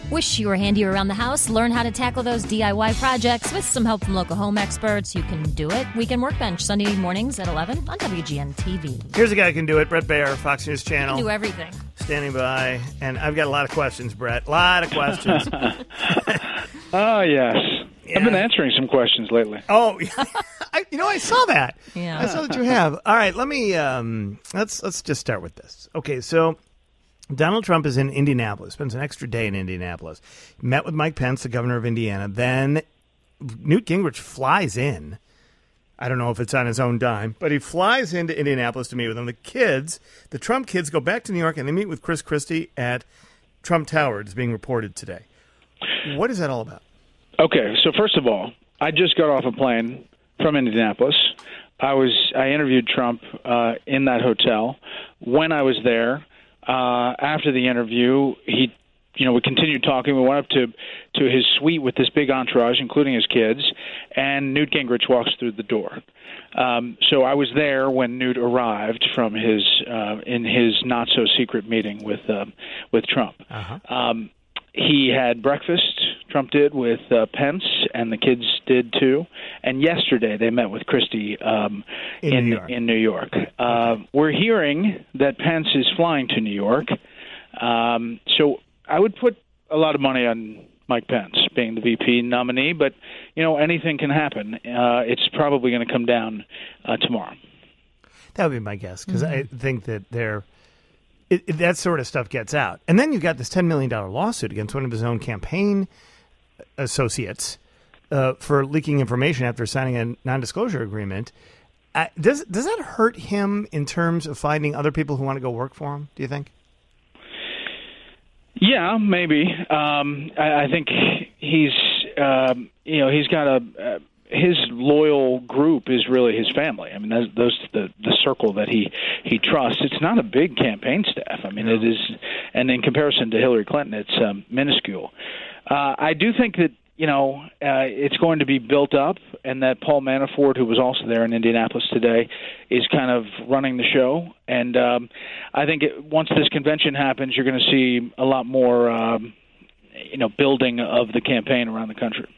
Wish you were handier around the house? Learn how to tackle those DIY projects with some help from local home experts. You can do it. Weekend Workbench, Sunday mornings at 11 on WGN TV. Here's a guy who can do it. Brett Baer, Fox News Channel. You can do everything. Standing by. And I've got a lot of questions, Brett. A lot of questions. Oh, yes. Yeah. I've been answering some questions lately. Oh, I saw that. Yeah. I saw that you have. All right, let me, let's just start with this. Okay, so Donald Trump is in Indianapolis, spends an extra day in Indianapolis. Met with Mike Pence, the governor of Indiana. Then Newt Gingrich flies in. I don't know if it's on his own dime, but he flies into Indianapolis to meet with him. The Trump kids go back to New York, and they meet with Chris Christie at Trump Tower. It's being reported today. What is that all about? Okay, so first of all, I just got off a plane from Indianapolis. I interviewed Trump in that hotel. When I was there, after the interview, we continued talking. We went up to his suite with this big entourage, including his kids, and Newt Gingrich walks through the door. So I was there when Newt arrived from in his not so secret meeting with Trump. Uh-huh. He had breakfast, Trump did, with Pence, and the kids did too. And yesterday they met with Christie in New York. We're hearing that Pence is flying to New York. So I would put a lot of money on Mike Pence being the VP nominee, but anything can happen. It's probably going to come down tomorrow. That would be my guess, because I think that that sort of stuff gets out. And then you've got this $10 million lawsuit against one of his own campaign associates for leaking information after signing a non-disclosure agreement. Does that hurt him in terms of finding other people who want to go work for him, do you think? Yeah, maybe. I think he's got his loyal group is really his family. I mean, those the circle that he trusts. It's not a big campaign staff. I mean, It is, and in comparison to Hillary Clinton, it's minuscule. I do think that it's going to be built up, and that Paul Manafort, who was also there in Indianapolis today, is kind of running the show. And I think once this convention happens, you're going to see a lot more, building of the campaign around the country.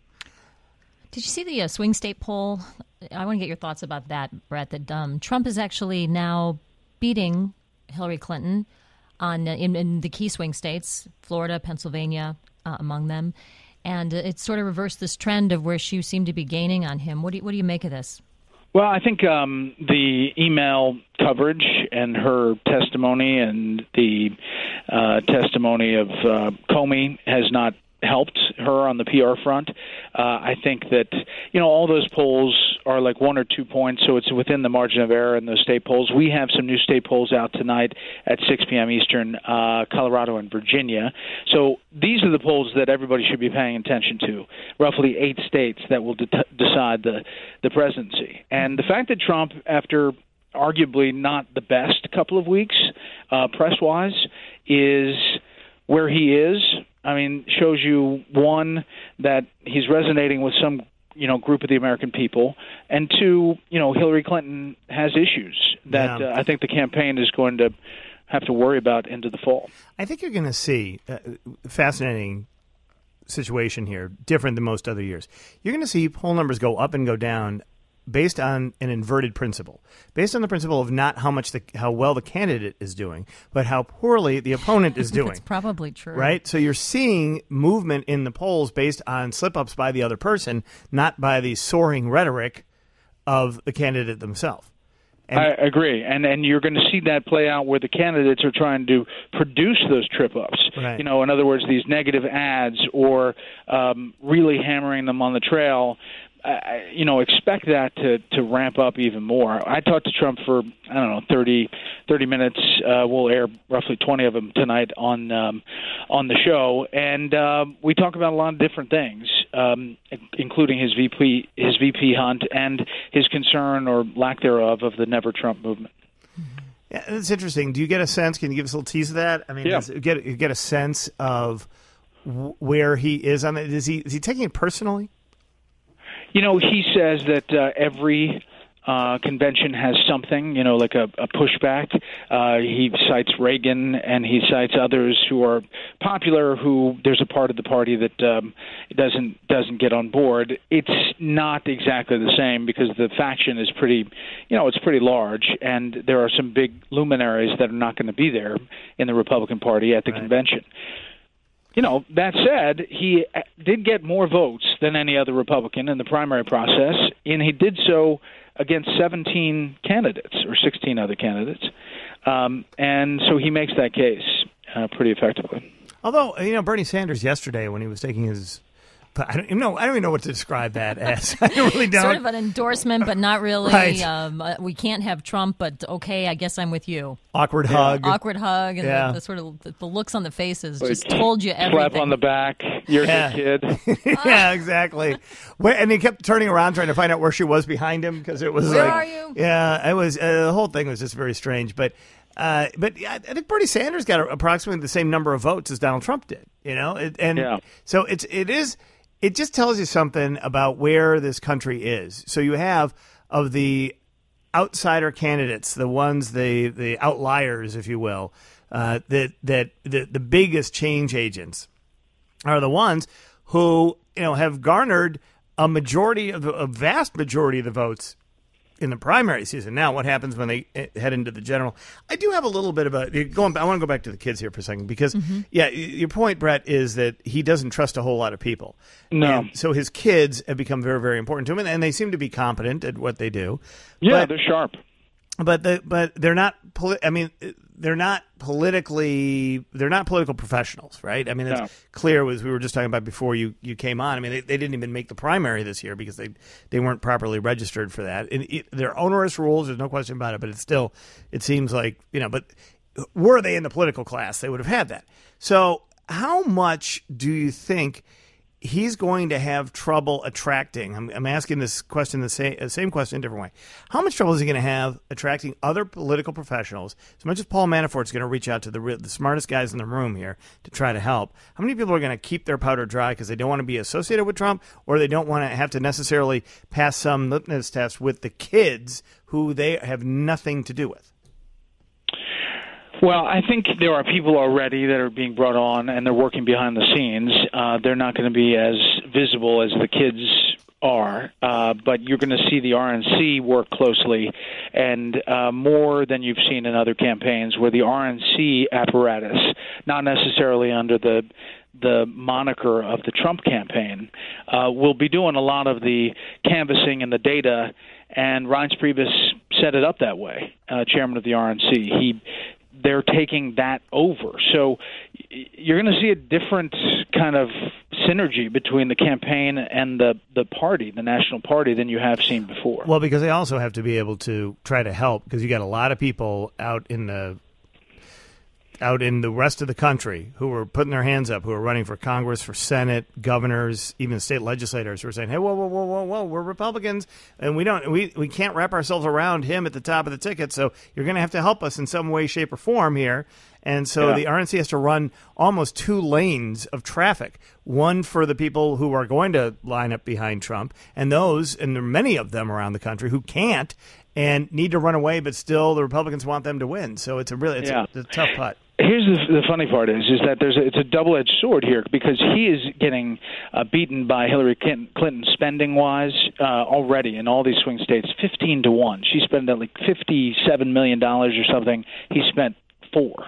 Did you see the swing state poll? I want to get your thoughts about that, Brett, that Trump is actually now beating Hillary Clinton in the key swing states, Florida, Pennsylvania, among them. And it's sort of reversed this trend of where she seemed to be gaining on him. What do you make of this? Well, I think the email coverage and her testimony and the testimony of Comey has not helped her on the PR front. I think that, all those polls are like 1 or 2 points, so it's within the margin of error in those state polls. We have some new state polls out tonight at 6 p.m. Eastern, Colorado and Virginia. So these are the polls that everybody should be paying attention to, roughly 8 states that will decide the presidency. And the fact that Trump, after arguably not the best couple of weeks press-wise, is where he is, shows you, one, that he's resonating with some, group of the American people, and two, Hillary Clinton has issues that I think the campaign is going to have to worry about into the fall. I think you're going to see a fascinating situation here, different than most other years. You're going to see poll numbers go up and go down based on an inverted principle, based on the principle of not how well the candidate is doing, but how poorly the opponent is doing. That's probably true. Right? So you're seeing movement in the polls based on slip-ups by the other person, not by the soaring rhetoric of the candidate themselves. I agree. And you're going to see that play out where the candidates are trying to produce those trip-ups. Right. In other words, these negative ads or really hammering them on the trail. Expect that to ramp up even more. I talked to Trump for, 30 minutes. We'll air roughly 20 of them tonight on the show. And we talk about a lot of different things, including his VP hunt and his concern or lack thereof of the Never Trump movement. Yeah, it's interesting. Do you get a sense? Can you give us a little tease of that? You get a sense of where he is on it. Is he taking it personally? He says that every convention has something, like a pushback. He cites Reagan, and he cites others who are popular, who there's a part of the party that doesn't get on board. It's not exactly the same because the faction is pretty, it's pretty large, and there are some big luminaries that are not going to be there in the Republican Party at the convention. That said, he did get more votes than any other Republican in the primary process, and he did so against 17 candidates or 16 other candidates. And so he makes that case pretty effectively. Although, Bernie Sanders yesterday when he was taking his I don't even know what to describe that as. I really don't. Sort of an endorsement, but not really. Right. We can't have Trump, but okay, I guess I'm with you. Awkward hug. Awkward hug, and the sort of the looks on the faces just told you everything. Slap on the back. You're a good kid. Yeah, exactly. And he kept turning around trying to find out where she was behind him because it was Where are you? Yeah, it was the whole thing was just very strange. But I think Bernie Sanders got approximately the same number of votes as Donald Trump did. So it just tells you something about where this country is. So you have of the outsider candidates, the ones the outliers, if you will, that the biggest change agents are the ones who have garnered a vast majority of the votes in the primary season. Now, what happens when they head into the general? I do have a little bit of I want to go back to the kids here for a second because, your point, Brett, is that he doesn't trust a whole lot of people. No. And so his kids have become very, very important to him, and they seem to be competent at what they do. Yeah, they're sharp. But they're not. They're not political professionals, right? I mean, it's clear as we were just talking about before you came on. I mean, they didn't even make the primary this year because they weren't properly registered for that. And they're onerous rules. There's no question about it. But it seems like But were they in the political class, they would have had that. So how much do you think he's going to have trouble attracting? I'm asking this question the same question, a different way. How much trouble is he going to have attracting other political professionals? As much as Paul Manafort's going to reach out to the smartest guys in the room here to try to help, how many people are going to keep their powder dry because they don't want to be associated with Trump, or they don't want to have to necessarily pass some litmus test with the kids who they have nothing to do with? Well, I think there are people already that are being brought on, and they're working behind the scenes. They're not going to be as visible as the kids are, but you're going to see the RNC work closely, and more than you've seen in other campaigns, where the RNC apparatus, not necessarily under the moniker of the Trump campaign, will be doing a lot of the canvassing and the data, and Reince Priebus set it up that way, chairman of the RNC. They're taking that over. So you're going to see a different kind of synergy between the campaign and the party, the national party, than you have seen before. Well, because they also have to be able to try to help, because you got a lot of people out in the rest of the country who are putting their hands up, who are running for Congress, for Senate, governors, even state legislators who are saying, hey, whoa, we're Republicans, and we can't wrap ourselves around him at the top of the ticket, so you're going to have to help us in some way, shape, or form here. And so the RNC has to run almost two lanes of traffic, one for the people who are going to line up behind Trump, and there are many of them around the country who can't and need to run away, but still the Republicans want them to win. So it's a tough putt. Here's the funny part is that it's a double-edged sword here, because he is getting beaten by Hillary Clinton spending-wise already in all these swing states, 15-1. She spent like $57 million or something. He spent $4.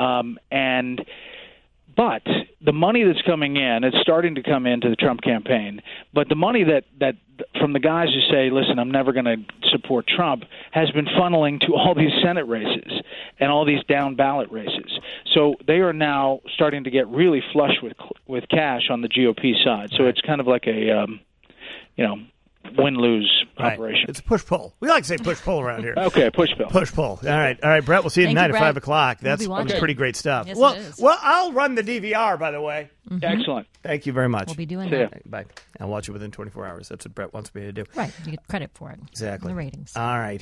But the money that's coming in, it's starting to come into the Trump campaign. But the money that from the guys who say, listen, I'm never going to support Trump, has been funneling to all these Senate races and all these down-ballot races. So they are now starting to get really flush with cash on the GOP side. So it's kind of like a, win-lose operation. It's a push-pull. We like to say push-pull around here. Okay, push-pull. Push-pull. All right, Brett, we'll see you tonight at 5 o'clock. That's pretty great stuff. Yes, well, it is. Well, I'll run the DVR, by the way. Mm-hmm. Excellent. Thank you very much. We'll be doing See that. Bye. I'll watch it within 24 hours. That's what Brett wants me to do. Right. You get credit for it. Exactly. The ratings. All right.